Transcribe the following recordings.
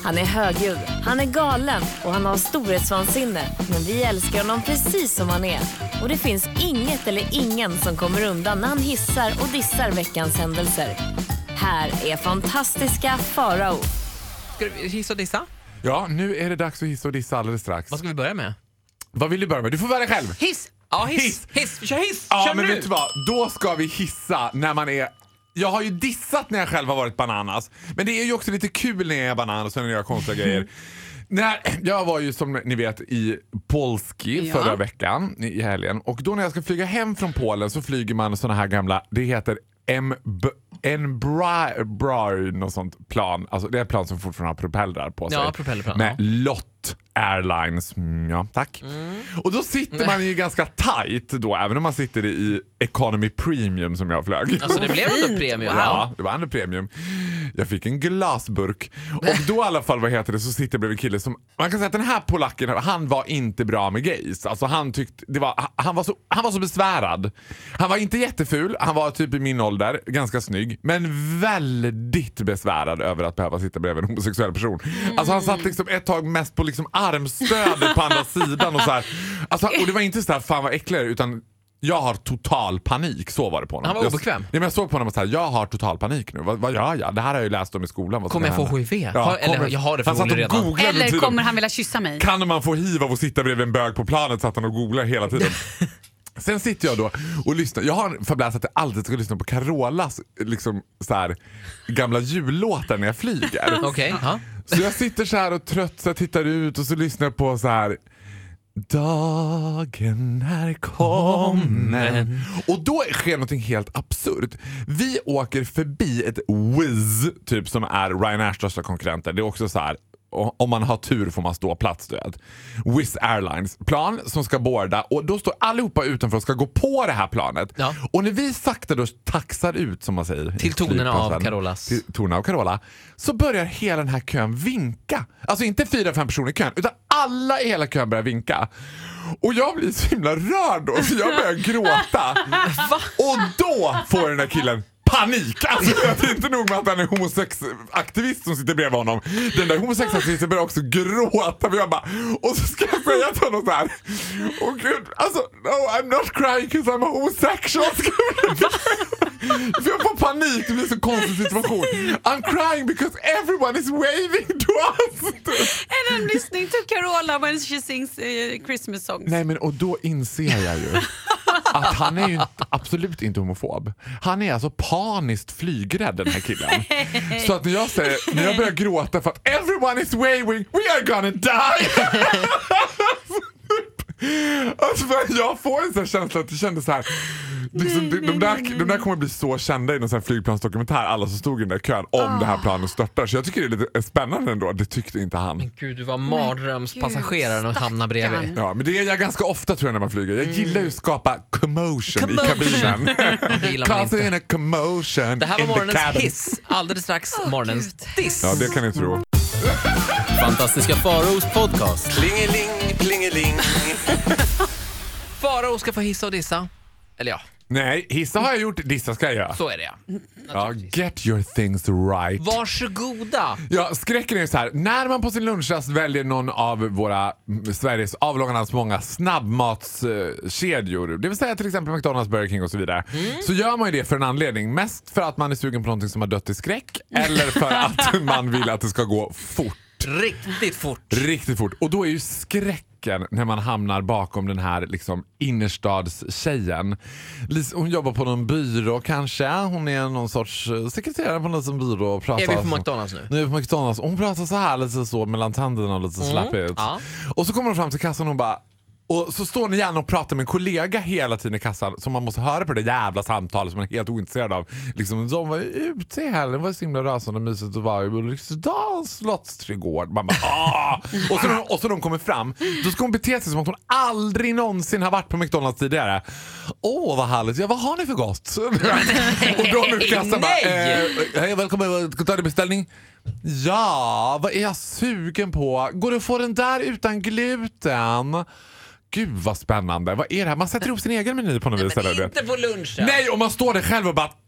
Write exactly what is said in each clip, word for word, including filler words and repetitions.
Han är högljudd, han är galen och han har storhetsvansinne. Men vi älskar honom precis som han är. Och det finns inget eller ingen som kommer undan när han hissar och dissar veckans händelser. Här är fantastiska Farao. Ska du hissa och dissa? Ja, nu är det dags att hissa och dissa alldeles strax. Vad ska vi börja med? Vad vill du börja med? Du får välja själv. Hiss! Ja, hiss! Hiss! Hiss! Vi kör hiss! Ja, kör men nu! vet du vad? Då ska vi hissa när man är... Jag har ju dissat när jag själv har varit bananas. Men det är ju också lite kul när jag är bananas och när jag gör konstiga grejer. När, jag var ju som ni vet i Polski Ja. förra veckan i helgen. Och då när jag ska flyga hem från Polen så flyger man såna här gamla... Det heter Embraer, något sånt plan. Alltså det är ett plan som fortfarande har propellrar på sig. Ja, propellerplan. Med Lot Airlines. Mm, ja, tack. Mm. Och då sitter man ju ganska tight då, även om man sitter i Economy Premium som jag flög. Alltså det blev ändå premium. Ja, det var ändå premium. Jag fick en glasburk. Och då i alla fall, vad heter det, så sitter jag bredvid en kille som... Man kan säga att den här polacken, han var inte bra med gays. Alltså han tyckte... Det var, han, var så, han var så besvärad. Han var inte jätteful. Han var typ i min ålder. Ganska snygg. Men väldigt besvärad över att behöva sitta bredvid en homosexuell person. Alltså han satt liksom ett tag mest på liksom armstödet på andra sidan. Och, så här. Alltså, och det var inte så här, fan vad äckligare, utan... Jag har total panik, så var det på honom. Han var obekväm. Jag, nej, men jag såg på honom och sa, jag har total panik nu. Vad, vad gör jag? Det här har jag ju läst om i skolan. Vad Kommer jag få hända? H I V? Ja, har, eller kommer, jag har det han satt och förmodligen redan. googlade Eller tiden. kommer han vilja kyssa mig? Kan man få H I V av att sitta bredvid en bög på planet, så att han och googlar hela tiden. Sen sitter jag då och lyssnar. Jag har förbläst att jag alltid ska lyssna på Carolas liksom, så här, gamla jullåtar när jag flyger. Okej, okay, ja. Så jag sitter så här och trött så jag tittar ut och så lyssnar jag på så här... Dagen är kommen. Och då sker något helt absurt. Vi åker förbi ett Wizz typ, som är Ryanairs största konkurrenter. Det är också så här, om man har tur får man stå plats, du vet. Wizz Airlines plan som ska borda, och då står allihopa utanför och ska gå på det här planet. Ja. Och när vi sakta då taxar ut, som man säger, till tonerna av Carolas, till tonerna av Carola, så börjar hela den här kön vinka. Alltså inte fyra, fem personer i kön, utan alla i hela kön börjar vinka. Och jag blir så himla rörd då, så jag börjar gråta. Och då får den där killen panik! Alltså, det är inte nog med att han är homosexaktivist som sitter bredvid honom. Den där homosexaktivisten börjar också gråta. Jag bara, och så ska jag säga till honom så här: åh gud, alltså, no, I'm not crying because I'm a homosexual. För jag får panik, det blir en så konstig situation. I'm crying because everyone is waving to us. And I'm listening to Carola when she sings uh, Christmas songs. Nej, men och då inser jag ju att han är ju inte, absolut inte homofob. Han är alltså paniskt flygrädd, den här killen. Så att när jag säger, när jag börjar gråta för att everyone is waving, we are gonna die. Alltså, jag får en sån här känsla att det kändes så här. Liksom, de, de, där, de där kommer bli så kända i någon sån här flygplansdokumentär, alla som stod i den där kön, om oh. det här planet störtar. Så jag tycker det är lite spännande ändå. Det tyckte inte han. Men gud, du var mardrömspassageraren och hamnade bredvid. Ja, men det är jag ganska ofta, tror jag, när man flyger. Jag Mm. gillar ju att skapa commotion, commotion. i kabinen. Det gillar man inte. In a commotion. Det här var morgonens hiss. Alldeles strax oh, morgonens diss. Ja, det kan ni tro. Fantastiska Faraos podcast. Klingeling, klingeling. Farao ska få hissa och dissa. Eller ja. Nej, hissa har jag gjort, dissa ska jag göra. Så är det, ja. Ja, get your things right. Varsågoda. Ja, skräcken är så här. När man på sin lunchrast väljer någon av våra Sveriges avlångarnas många snabbmatskedjor, det vill säga till exempel McDonald's, Burger King och så vidare, mm. så gör man ju det för en anledning. Mest för att man är sugen på någonting som har dött i skräck, eller för att man vill att det ska gå fort. Riktigt fort. Riktigt fort. Och då är ju skräcken när man hamnar bakom den här liksom innerstadstjejen. Hon jobbar på någon byrå kanske. Hon är någon sorts sekreterare på någon byrå. Och pratar är vi på McDonald's nu? Nu är vi på McDonald's. Hon pratar så här lite så mellan tänderna och lite mm. slappigt. Ja. Och så kommer hon fram till kassan och hon bara... Och så står ni gärna och pratar med en kollega hela tiden i kassan, som man måste höra på det jävla samtalet som man är helt ointresserad av. Liksom, de var ute i helgen, var så himla rösande och mysigt och var i Ulriksdals slottsträdgård. Man bara, ah! och, så, och så de kommer fram, då ska hon bete sig som att hon aldrig någonsin har varit på McDonald's tidigare. Åh, oh, vad härligt. Ja, vad har ni för gott? Och de i kassan bara, eh, hej, välkommen, ska ta din beställning? Ja, vad är jag sugen på? Går det att få den där utan gluten? Gud vad spännande. Vad är det här? Man sätter ihop sin egen meny på något vis. Men inte på lunchen. Nej, och man står där själv och bara, ta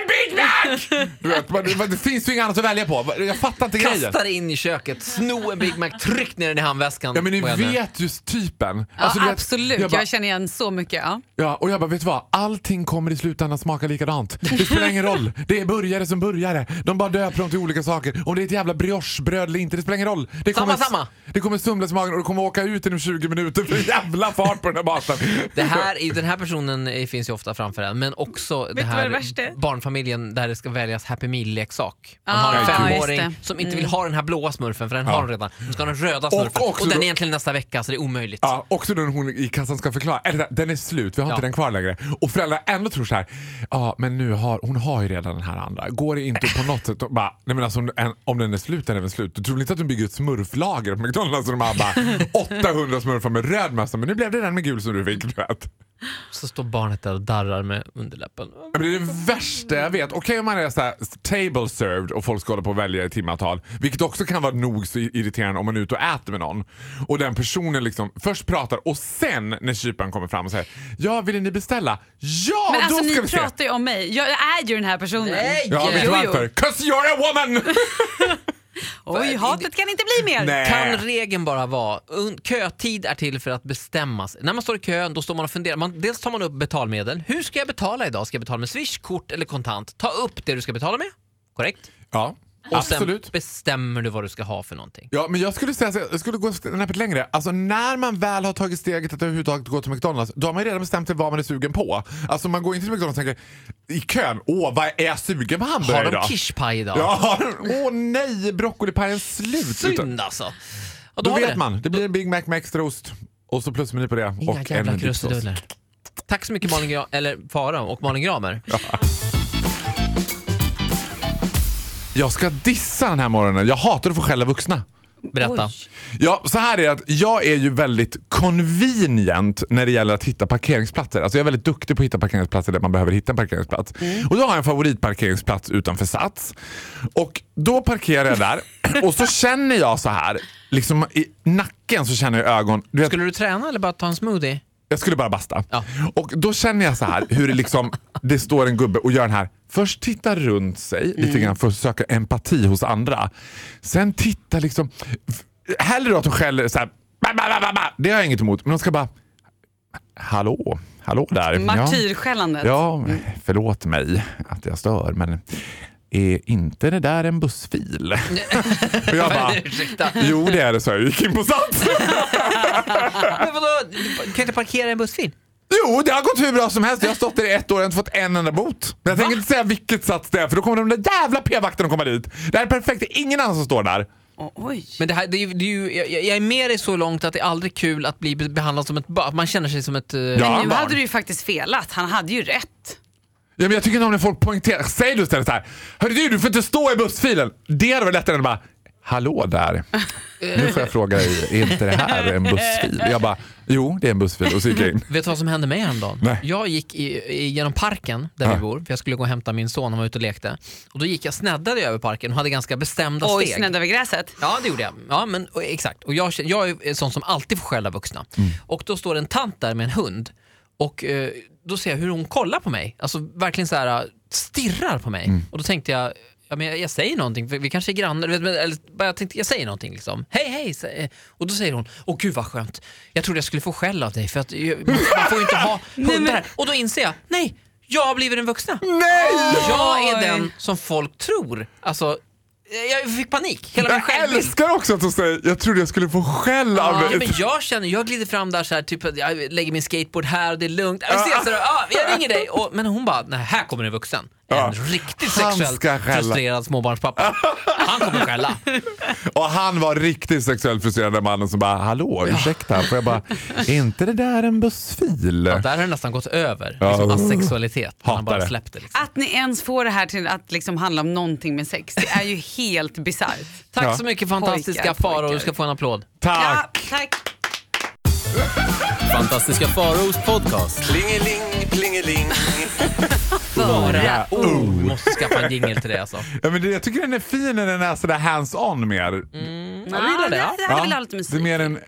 en Big Mac! Du vet, man, det finns ju inget annat att välja på. Jag fattar inte grejen. Kastar in i köket, sno en Big Mac, tryck ner den i handväskan. Ja, men ni vet just typen. Ja, Alltså, du vet, absolut, jag, bara, jag känner igen så mycket. Ja. Ja, och jag bara, vet du vad? Allting kommer i slutändan smaka likadant. Det spelar ingen roll. Det är burgare som burgare. De bara döper dem till olika saker. Om det är ett jävla briochebröd eller inte, det spelar ingen roll. Det kommer, samma, samma. Det kommer sumlas i magen och det kommer åka ut inom tjugo minuter för jävla fart på den här maten. Det här, den här personen finns ju ofta framför en, men också det du vad här det värsta är? barnfamiljen där det ska väljas Happy Meal-leksak. Man Ah, har en ja, femåring just det. som inte vill ha den här blåa smurfen för den Ja. har de redan. De ska ha den röda smurfen och, också den då- är egentligen nästa vecka så det är omöjligt. Ja, också när hon i kassan ska förklara, är det där, den är slut, vi har Ja. inte den kvar längre. Och föräldrar ändå tror så här, ja men nu har, hon har ju redan den här andra. Går det inte på något sätt, och bara, nej men alltså om, en, om den är slut, den är väl slut. Du tror inte att de bygger ett smurflager på McDonalds och de har bara åttahundra smurfar med röd massa, men nu blev det den med gul som du fick, du vet. Så står barnet där och darrar med underläppen. Men det är det värsta jag vet. Okej om man är så här table served och folk ska hålla på och välja i timmatal, vilket också kan vara nog så irriterande om man är ute och äter med någon och den personen liksom först pratar och sen när kyparen kommer fram och säger ja, vill ni beställa? Ja, Men alltså då ska ni vi se. pratar ju om mig. Jag är ju den här personen. Nej! Ja, vet du Jo, jo. varför? 'Cause you're a woman! Oj, hatet kan inte bli mer. Nej. Kan regeln bara vara un- kötid är till för att bestämmas. När man står i kön då står man och funderar. Man, dels tar man upp betalmedel. Hur ska jag betala idag? Ska jag betala med Swish, kort eller kontant? Ta upp det du ska betala med. Korrekt? Ja, Och absolut. sen bestämmer du vad du ska ha för någonting. Ja, men jag skulle säga så jag skulle gå snäppet längre. Alltså när man väl har tagit steget att överhuvudtaget gå till McDonalds, då har man redan bestämt sig vad man är sugen på. Alltså man går inte till McDonalds och tänker i kön, åh vad är jag sugen på hamburgare Har de idag? kishpaj idag? Ja, åh nej, broccolipajen slut. Synd alltså. Och då Då har vi vet det. man, det blir en Big Mac med extra ost och så plusmeny på det. Inga och jävla en dipsås. krusiduller. Tack så mycket Malin Gra- eller Farao och Malin Gramer. Jag ska dissa den här morgonen. Jag hatar att få skälla vuxna. Berätta. Oj. Ja, så här är det att jag är ju väldigt convenient när det gäller att hitta parkeringsplatser. Alltså jag är väldigt duktig på att hitta parkeringsplatser där man behöver hitta en parkeringsplats. Mm. Och då har jag en favoritparkeringsplats utanför Sats. Och då parkerar jag där och så känner jag så här, liksom i nacken så känner jag ögon. Du vet, Skulle du träna eller bara ta en smoothie? jag skulle bara basta. Ja. Och då känner jag så här hur det liksom det står en gubbe och gör den här. Först titta runt sig lite Mm. grann för att söka empati hos andra. Sen titta liksom hellre då att de skäller så här. Ba, ba, ba, ba, ba. Det har jag inget emot, men de ska bara hallå, hallå där. Martyrskällandet. Ja, ja, förlåt mig att jag stör, men är inte det där en bussfil? Och jag bara, Ursäkta. jo det är det, så jag gick in på Sats. Men vadå? Du kan inte parkera i en bussfil? Jo, det har gått hur bra som helst. Jag har stått där i ett år och inte fått en enda bot. Men jag tänker inte säga vilket Sats det är, för då kommer de där jävla p-vakterna komma dit. Det här är perfekt, det är ingen annan som står där. Oh, oj. Men det här, det är, ju- det är ju, jag, jag är med dig så långt att det är aldrig kul att bli behandlad som ett barn. Man känner sig som ett... eh, Ja. Nu barn. hade du ju faktiskt felat. Han hade ju rätt. Ja, men jag tycker inte om när folk poängterar. Säg du istället så här. Hörru du, du får inte stå i bussfilen. Det hade varit lättare än att bara, hallå där. Nu får jag fråga dig, är inte det här en bussfil? Jag bara, jo det är en bussfil. Och så gick jag in. Vet du vad som hände mig häromdagen? Nej. Jag gick i, i, genom parken där Ja. vi bor, för jag skulle gå och hämta min son, han var ute och lekte. Och då gick jag sneddade över parken och hade ganska bestämda Oj, steg. snedd över gräset. Ja, det gjorde jag. Ja, men, och, exakt. Och jag, jag är sån som alltid får skälla vuxna. Och då står en tant där med en hund. Och eh, då ser jag hur hon kollar på mig. Alltså verkligen så här stirrar på mig. Och då tänkte jag, ja, men jag, jag säger någonting, för vi kanske är grannar. du vet, men- Eller bara jag tänkte, jag säger någonting liksom. Hej, hej. sä- Och då säger hon, åh gud vad skönt. Jag trodde jag skulle få skäll av dig, för att jag- man får ju inte ha hundar här. Och då inser jag, nej, jag har blivit den vuxna. Nej! Jag är Oj. den som folk tror. Alltså, jag fick panik. Hela min Jag självbild. älskar också att du säger, jag trodde jag skulle få skäll av Ja, dig. men jag känner, jag glider fram där så här, typ att jag lägger min skateboard här och det är lugnt. Jag, ser, så här, ah, jag ringer dig. Och, men hon bara, nej, här kommer en vuxen. En Ja. riktigt Han sexuellt ska skälla. frustrerad småbarnspappa. Han kommer skälla. Och han var riktigt sexuellt frustrerad mannen som bara, hallå, ursäkta. Får jag bara, är inte det där en bussfil? Ja, där har det nästan gått över. Ja. Liksom asexualitet. Han Hatar bara det. släppte liksom. Att ni ens får det här till att liksom handla om någonting med sex, det är ju helt bisarrt. Tack Ja. så mycket fantastiska Pojkar, Farao, pojkar. du ska få en applåd. Tack! Ja, tack. Fantastiska Faraos podcast. Plingeling, plingeling. Bara oh, måste skaffa en jingle till det alltså. Ja, men det, jag tycker den är fin när den är sådär hands-on mer. Mm. Mm, jag gillar det. Ja. Det här vill ha lite musik. Det är mer en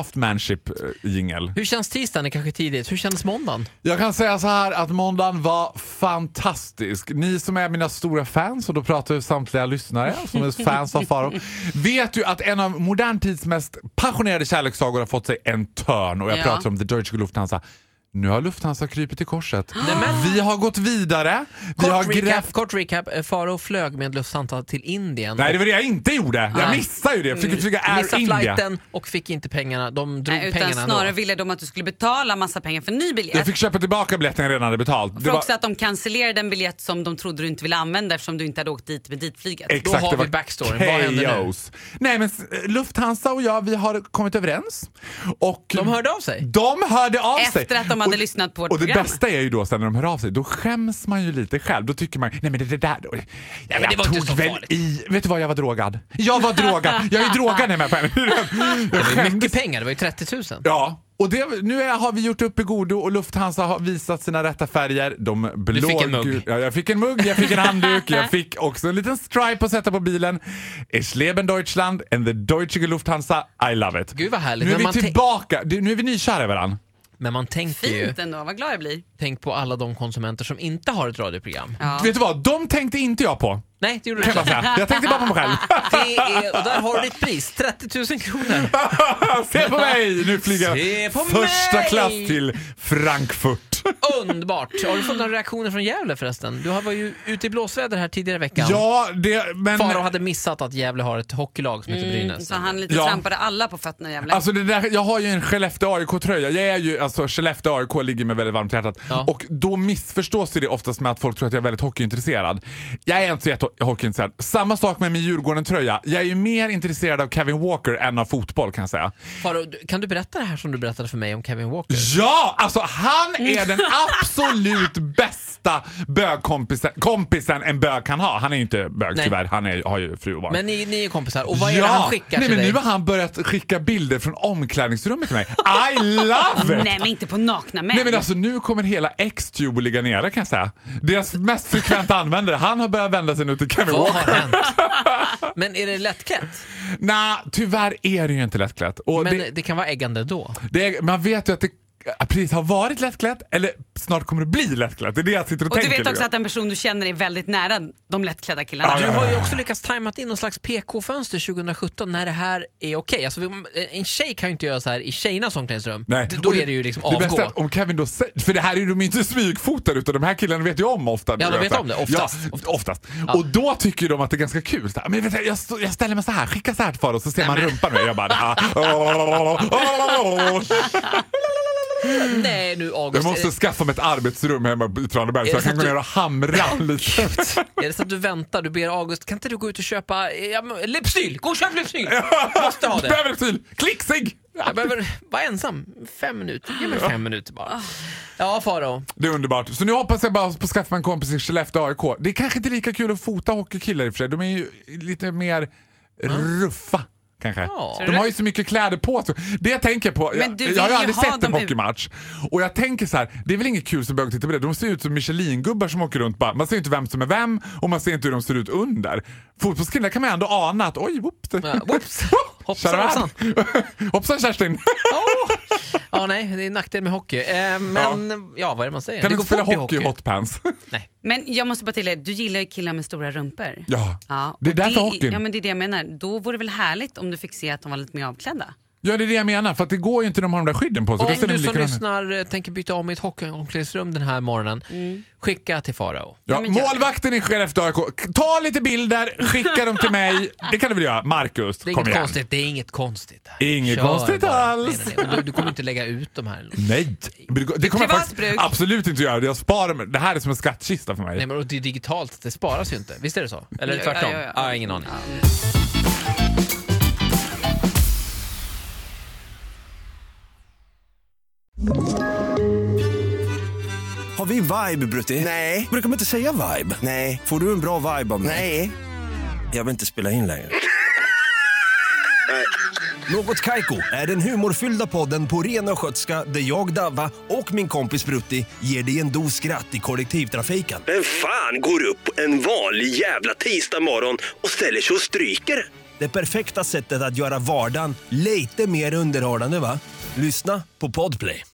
craftsmanship-jingel. Hur känns tisdagen? Det är kanske tidigt. Hur känns måndagen? Jag kan säga så här att måndagen var fantastisk. Ni som är mina stora fans, och då pratar ju samtliga lyssnare som är fans av Faro, vet ju att en av modern tids mest passionerade kärlekssagor har fått sig en törn. Och jag Ja. pratar om The Deutsche Lufthansa. Nu har Lufthansa krypit i korset. men- Vi har gått vidare. Vi Kort har recap, grävt... kort recap. Faro flög med Lufthansa till Indien. Nej, det var det jag inte gjorde. Jag Nej. missade ju det. Jag fick flyga Air Missade India. flighten och fick inte pengarna. De drog Nej, utan pengarna snarare då. ville de att du skulle betala massa pengar för en ny biljett. Jag fick köpa tillbaka biljetten jag redan hade betalt. För Det var... också att de cancellerade en biljett som de trodde du inte ville använda eftersom du inte hade åkt dit med ditflyget. Exakt, Då har det var vi backstoryn. Vad händer nu? chaos. Nej, men s- Lufthansa och jag, vi har kommit överens. Och De hörde av sig. De hörde av sig. Efter att de hade och, lyssnat på vårt Och det program. bästa är ju då sen när de hör av sig, då skäms man ju lite själv. Då tycker man, nej men det, det där då. Jag, men det var tog inte så väl farligt. i, vet du vad, jag var drogad. Jag var drogad. Jag är ju drogad när jag är med på henne. Jag Det var ju skämdes. mycket pengar. Det var ju trettio tusen. Ja, och det, nu är, har vi gjort upp i godo och Lufthansa har visat sina rätta färger. De blå, fick en mugg. gul- ja, jag fick en mugg, jag fick en handduk, jag fick också en liten stripe att sätta på bilen. Ich leben Deutschland and the Deutsche Lufthansa, I love it. Gud vad härligt. Nu är Men vi man, tänk- tillbaka, Det- nu är vi nykära i varandra. men man tänker ju, Fint ändå, vad glad jag blir. tänk på alla de konsumenter som inte har ett radioprogram. Ja. Vet du vad, de tänkte inte jag på. Nej, det gjorde du Kan jag inte. bara säga. Jag tänkte bara på mig själv. Det är, och där har du ditt pris, trettio tusen kronor. Se på mig! Nu flyger Se jag på första mig! klass till Frankfurt. Underbart. Har du fått några reaktioner från Gävle förresten? Du var ju ute i blåsväder här tidigare i veckan. Ja, det, men... Faro hade missat att Gävle har ett hockeylag som heter Brynäs. Så han lite Ja. trampade alla på fötterna jävlar. Alltså det där, jag har ju en Skellefteå A I K-tröja. Jag är ju, alltså Skellefteå A I K ligger mig väldigt varmt i hjärtat. Ja. Och då missförstås det oftast med att folk tror att jag är väldigt hockeyintresserad. Jag är inte så jättehockeyintresserad. Samma sak med min Djurgården-tröja. Jag är ju mer intresserad av Kevin Walker än av fotboll, kan jag säga. Faro, kan du berätta det här som du berättade för mig om Kevin Walker? Ja! Alltså han är den absolut bästa bögkompisen kompisen en bög kan ha. Han är ju inte bög Nej. tyvärr. Han är, har ju fru och barn. Men ni, ni är kompisar, och vad är ja. det han skickar Nej, till men dig? nu har han börjat skicka bilder från omklädningsrummet till mig. I love it! Nej men inte på nakna män. Nej men alltså nu kommer hela X-Tube att ligga nere, kan jag säga. Deras mest frekventa användare, han har börjat vända sig nu till Kevin Vad har Walker. hänt? Men är det lättklätt? Nej, tyvärr är det ju inte lättklätt. Och Men det, det kan vara äggande då. det är, man vet ju att det precis har varit lättklätt eller snart kommer det bli lättklätt. Det är det jag sitter och, Och du tänker. vet också liksom. att en person du känner är väldigt nära de lättklädda killarna. Ja, Du har ju också lyckats tajmat in någon slags P K-fönster tjugohundrasjutton när det här är okej. Alltså, en tjej kan ju inte göra så här i tjejernas omklädningsrum. Nej. D- Då Och är det ju liksom det avgå. bästa är att om Kevin då säger, för det här är ju de inte smygfotade utan de här killarna vet ju om ofta. Ja, de vet om det, oftast. Ja, oftast. Och då tycker ju de att det är ganska kul. Så här, men vet du, jag, stå- jag ställer mig så här, skicka så här till Faro så ser man rumpan med. Jag bara, ah, Nej nu August. jag måste skaffa mig ett arbetsrum hemma i Traneberg så Är det jag så kan att gå du- ner och hamra lite. Är det så att du väntar, du ber August, kan inte du gå ut och köpa ja, men, Lypsyl? Gå och köp Lypsyl! Måste ha det. Behöver till Klicksig! Jag behöver vara ensam. Fem minuter. Ge mig fem minuter bara. Ja, Faro. Det är underbart. Så nu hoppas jag bara på att skaffa en kompis i Skellefteå A I K. Det är kanske inte lika kul att fota hockeykillar i och för sig. De är ju lite mer ruffa. Kanske. Ja. De har ju så mycket kläder på sig. Det jag tänker på, Men du jag, vill jag har ju ju aldrig ha sett en dem ut- hockeymatch. Och jag tänker så här, det är väl inget kul som bög att titta på det. De ser ut som Michelin-gubbar som åker runt bara. Man ser inte vem som är vem och man ser inte hur de ser ut under. Fotbollskillar kan man ändå ana att oj, whoops. Ja, whoops. Hoppsan, Tjena, hoppsan. hoppsan Kerstin. Oh. Ja, nej, det är nackdel med hockey. Eh, men ja. vad är det man säger? Kan det du går inte spela fort i hockey i hotpants? Nej. Men jag måste bara tillägga, du gillar ju killar med stora rumpor. Ja, Ja, det är och därför hockeyn. Ja men det är det jag menar. Då vore det väl härligt om du fick se att de var lite mer avklädda. Ja, det är det jag menar. För att det går ju inte när de har de där skydden på sig. Då Om ser de du som likadana ut. lyssnar eh, tänker byta om i ett hockeyomklädningsrum den här morgonen, skicka till Farao. Ja, Ja, men gör målvakten i Skellefteå A I K. Ta lite bilder, skicka dem till mig. Det kan du väl göra, Marcus? Det är Kom inget igen. konstigt, det är inget konstigt. Inget Kör konstigt bara. alls. Nej, nej, nej. Du, du kommer inte lägga ut de här. Nej, det kommer jag faktiskt Privatbruk. absolut inte göra. Jag sparar mig. Det här är som en skattkista för mig. Nej, men och det är digitalt, det sparas ju inte. Visst är det så? Eller Ja, tvärtom? ja, ja, Ja, ja. ingen aning. Har vi vibe, Brutti? Nej. Brukar man inte säga vibe? Nej. Får du en bra vibe av mig? Nej. Jag vill inte spela in längre. Något Kaiko är den humorfyllda podden på ren och skötska där jag, Davva och min kompis Brutti ger dig en dos skratt i kollektivtrafiken. Vem fan går upp en vanlig jävla tisdag morgon och ställer sig och stryker? Det perfekta sättet att göra vardagen lite mer underhållande, va? Lyssna på Podplay.